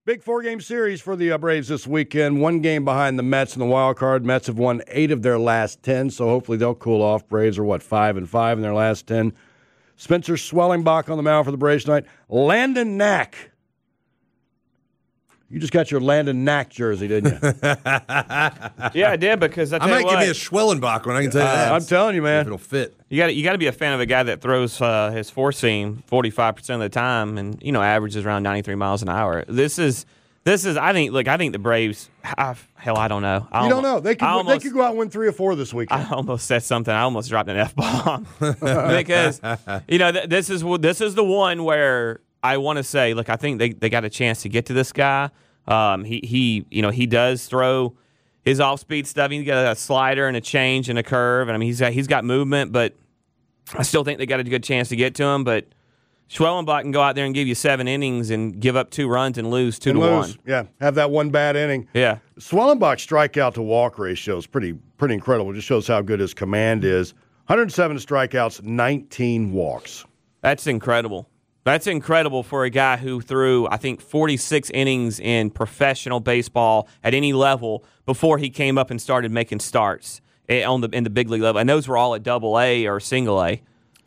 Big four-game series for the Braves this weekend. One game behind the Mets in the wild card. Mets have won 8 of their last 10, so hopefully they'll cool off. Braves are, 5-5 in their last 10. Spencer Swellenbach on the mound for the Braves tonight. Landon Knack. You just got your Landon Knack jersey, didn't you? Yeah, I did, because I might give me a Schwellenbach one. I can tell you that. I'm telling you, man. If it'll fit. You got to be a fan of a guy that throws his four-seam 45% of the time and, averages around 93 miles an hour. This is I think the Braves, I don't know. You don't know. They could go out and win 3 or 4 this weekend. I almost said something. I almost dropped an F-bomb. Because, this is the one where I want to say, I think they got a chance to get to this guy. He does throw his off-speed stuff. He's got a slider and a change and a curve, and he's got movement. But I still think they got a good chance to get to him. But Schwellenbach can go out there and give you 7 innings and give up 2 runs and lose 2-1. Yeah, have that one bad inning. Yeah, Schwellenbach's strikeout to walk ratio is pretty incredible. It just shows how good his command is. 107 strikeouts, 19 walks. That's incredible. That's incredible for a guy who threw, I think, 46 innings in professional baseball at any level before he came up and started making starts in the big league level. And those were all at Double-A or Single-A.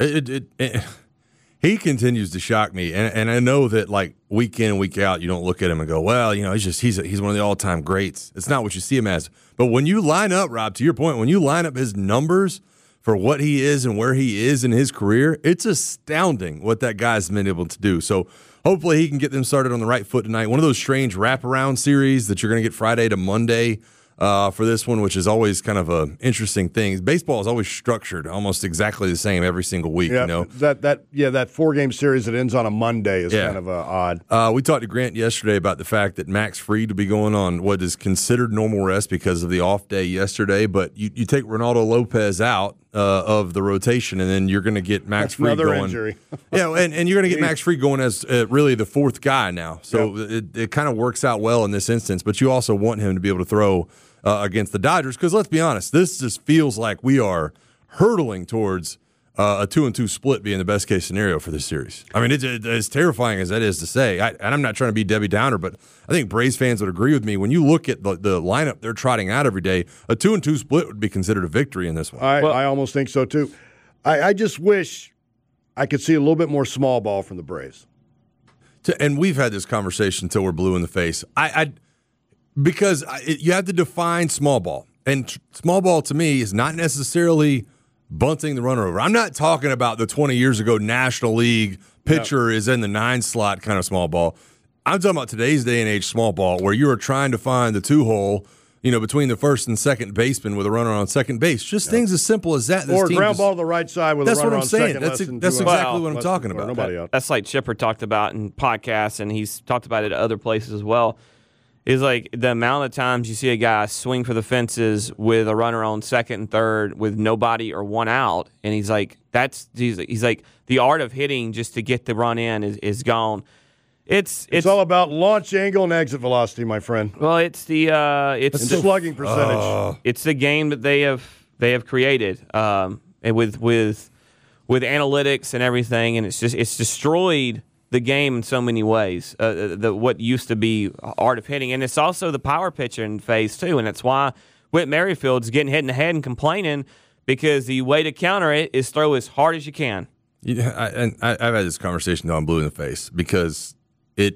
He continues to shock me, and I know that week in and week out, you don't look at him and go, well, he's one of the all-time greats. It's not what you see him as. But when you line up, Rob, to your point, when you line up his numbers for what he is and where he is in his career, it's astounding what that guy's been able to do. So hopefully he can get them started on the right foot tonight. One of those strange wraparound series that you're going to get Friday to Monday for this one, which is always kind of an interesting thing. Baseball is always structured almost exactly the same every single week. Yeah, that 4-game series that ends on a Monday is kind of odd. We talked to Grant yesterday about the fact that Max Fried will be going on what is considered normal rest because of the off day yesterday, but you take Ronaldo Lopez out of the rotation, and then you're going to get Max Fried going. Another injury. and you're going to get Max Fried going as really the 4th guy now. So it kind of works out well in this instance, but you also want him to be able to throw against the Dodgers, because let's be honest, this just feels like we are hurtling towards a 2-2 split being the best case scenario for this series. I mean, it's as terrifying as that is to say, and I'm not trying to be Debbie Downer, but I think Braves fans would agree with me. When you look at the lineup they're trotting out every day, a 2-2 split would be considered a victory in this one. I almost think so too. I just wish I could see a little bit more small ball from the Braves. And we've had this conversation until we're blue in the face. Because you have to define small ball. And small ball to me is not necessarily bunting the runner over. I'm not talking about the 20 years ago National League pitcher is in the 9 slot kind of small ball. I'm talking about today's day and age small ball where you are trying to find the 2-hole, between the first and second baseman with a runner on second base. Just things as simple as that. Or ground ball to the right side with a runner on second. That's exactly what I'm talking about. Nobody else. That's like Chipper talked about in podcasts, and he's talked about it at other places as well. Is like the amount of times you see a guy swing for the fences with a runner on second and third with nobody or 1 out, and he's like the art of hitting just to get the run in is gone. It's all about launch angle and exit velocity, my friend. Well, it's the slugging percentage. It's the game that they have created, and with analytics and everything, and it's destroyed the game in so many ways, what used to be art of hitting. And it's also the power pitching phase, too. And that's why Whit Merrifield's getting hit in the head and complaining, because the way to counter it is throw as hard as you can. I've had this conversation, though, I'm blue in the face, because it's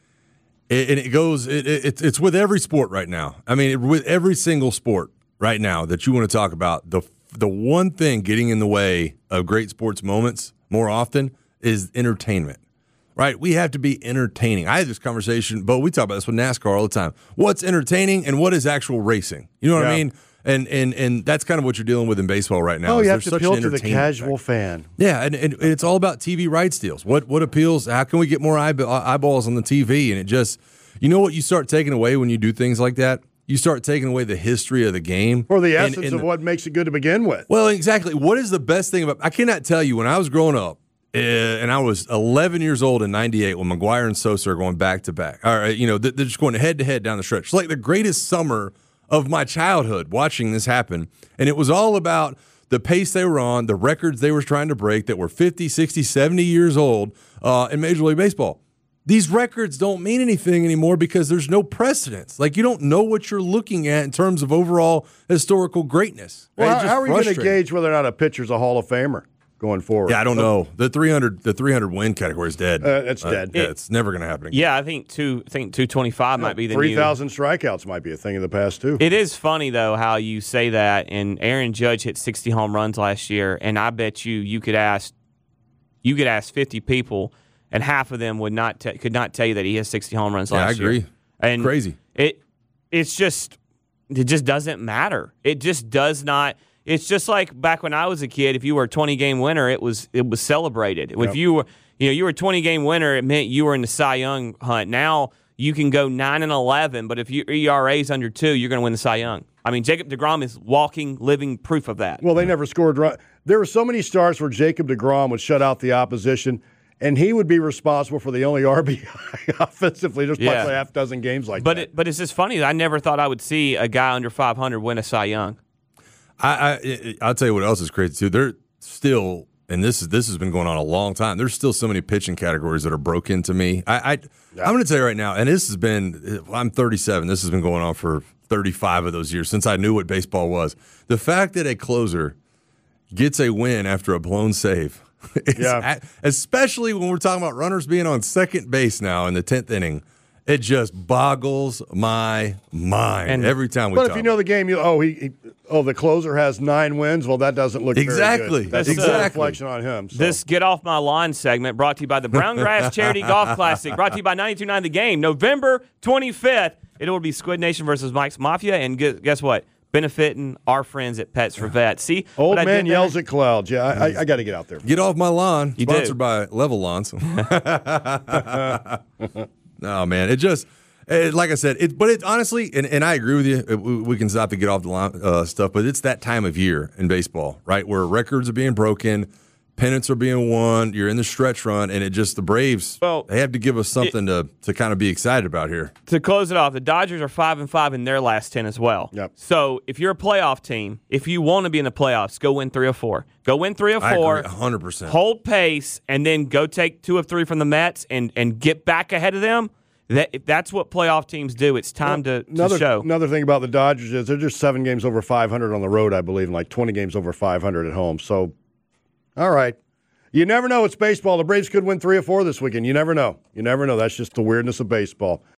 with every sport right now. I mean, with every single sport right now that you want to talk about, the one thing getting in the way of great sports moments more often is entertainment. Right, we have to be entertaining. I had this conversation, but we talk about this with NASCAR all the time. What's entertaining and what is actual racing? You know what I mean? And that's kind of what you're dealing with in baseball right now. Oh, you have to appeal to the casual fan. Yeah, and it's all about TV rights deals. What appeals? How can we get more eyeballs on the TV? And it just, what you start taking away when you do things like that? You start taking away the history of the game. Or the essence of what makes it good to begin with. Well, exactly. What is the best thing about – I cannot tell you, when I was growing up, and I was 11 years old in '98 when McGwire and Sosa are going back to back. All right, they're just going head to head down the stretch. It's like the greatest summer of my childhood watching this happen. And it was all about the pace they were on, the records they were trying to break that were 50, 60, 70 years old in Major League Baseball. these records don't mean anything anymore because there's no precedence. Like, you don't know what you're looking at in terms of overall historical greatness. Well, Right? how are you going to gauge whether or not a pitcher's a Hall of Famer going forward? Yeah, I don't know. The 300 win category is dead. It's dead. Yeah, it's never going to happen again. Yeah, I think 225 might be the 3,000 strikeouts might be a thing of the past, too. It is funny, though, how you say that, and Aaron Judge hit 60 home runs last year, and I bet you could ask 50 people, and half of them could not tell you that he has 60 home runs last year. Yeah, I agree. And crazy. It just doesn't matter. It just does not. It's just like back when I was a kid. If you were a 20-game winner, it was celebrated. Yep. If you were a 20-game winner, it meant you were in the Cy Young hunt. Now you can go 9-11, but if your ERA is under 2, you're going to win the Cy Young. I mean, Jacob deGrom is walking, living proof of that. Well, they never scored. There were so many starts where Jacob deGrom would shut out the opposition, and he would be responsible for the only RBI offensively. There's probably half a dozen games like that. But it's just funny. I never thought I would see a guy under 500 win a Cy Young. I'll tell you what else is crazy too. They're still, and this has been going on a long time. There's still so many pitching categories that are broken to me. I'm going to tell you right now, and this has been. I'm 37. This has been going on for 35 of those years since I knew what baseball was. The fact that a closer gets a win after a blown save, especially when we're talking about runners being on second base now in the 10th inning. It just boggles my mind every time we talk. But if you know the game, the closer has 9 wins. Well, that doesn't look exactly. Very good. That's a reflection on him. So. This Get Off My Lawn segment brought to you by the Brown Grass Charity Golf Classic, brought to you by 92.9 The Game, November 25th. It will be Squid Nation versus Mike's Mafia, and guess what? Benefiting our friends at Pets for Vets. See, old man yells at clouds. Yeah, I got to get out there. Get off my lawn. You sponsored by Level Lawns. No, man. It just, like I said, but it honestly, and I agree with you, we can stop the get off the line stuff, but it's that time of year in baseball, right, where records are being broken, pennants are being won, you're in the stretch run, and the Braves, they have to give us something to kind of be excited about here. To close it off, the Dodgers are 5-5 in their last 10 as well. Yep. So if you're a playoff team, if you want to be in the playoffs, go win 3 or 4. Go win 3 or 4. I agree 100%. Hold pace, and then go take 2 of 3 from the Mets and get back ahead of them. That's what playoff teams do. It's time to show. Another thing about the Dodgers is they're just 7 games over 500 on the road, I believe, and like 20 games over 500 at home. So, all right. You never know. It's baseball. The Braves could win 3 or 4 this weekend. You never know. That's just the weirdness of baseball.